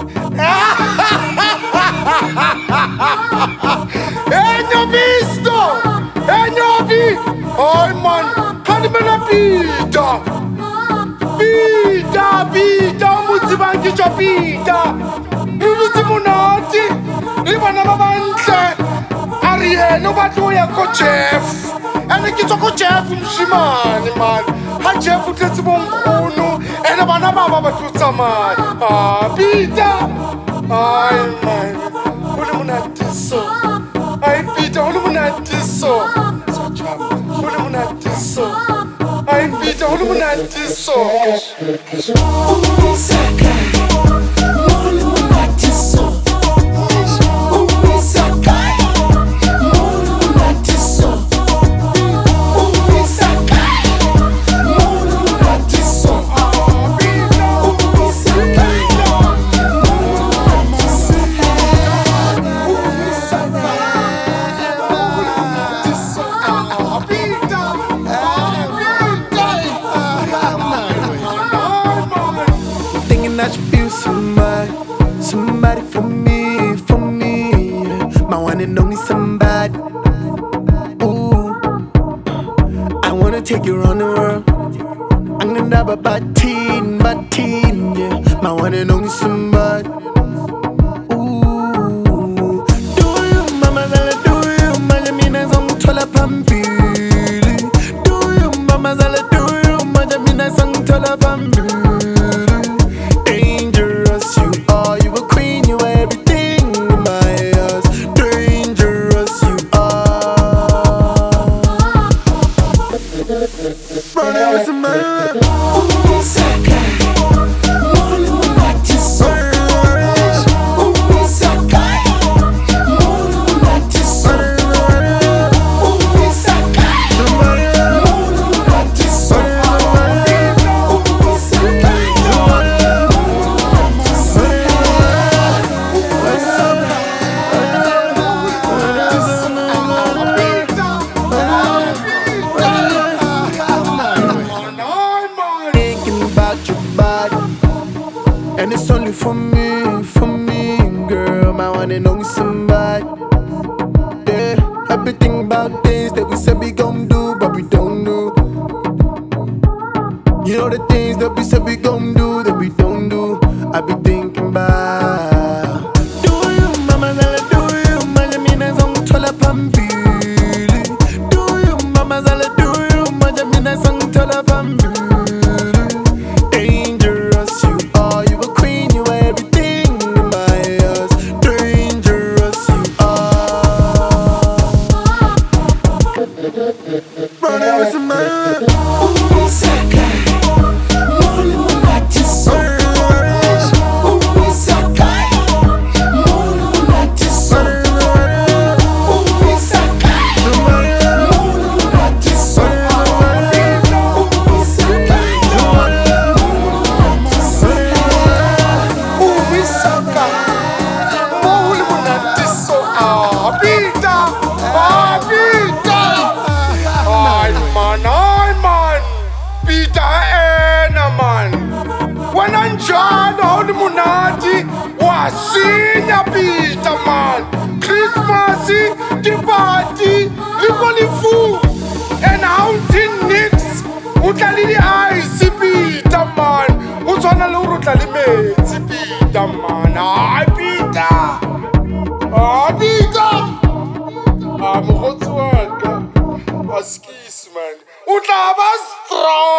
Visto! Novi! Oh man, kan me na pita! Pita, umuthi bangisho pita! Iluthi munati! Libana babantle! Ariel, ubathi uya ko Jeff! Ene kitso ko Jeff mshimani man! Ha Jeff utlethi bomkhulu! Ene bana baba batlutsa man! Pita! Ay man! Ule munati so! Ay Peter, ule munati so! Ule munati so! Ay Peter, ule munati so! That you feel somebody for me, yeah. My one and only somebody. Ooh, I wanna take you around the world. I'm gonna have a bad teen, yeah. My one and only somebody. Ooh, do you, mama, do you, majamina zong tola pambili. Do you, mama, do you, majamina zong tola pambili. And it's only for me, girl, my one and only somebody. Yeah, I've been thinking about things that we said we gon' do, but we don't do. You know the things that we said we gon' do, that we don't do. I've been thinking about. Do you, mama, do you, majamina zong tola pambili. Do you, mama, do you, majamina zong tola pambili. Running with some man. Uli munati wasinya Peter man. Christmas the party livoli fu and outing nix utlali ice Peter man utshwana le uri utlali metsi Peter man. Peter Peter mogotsi wa ka askis man utla ba strong.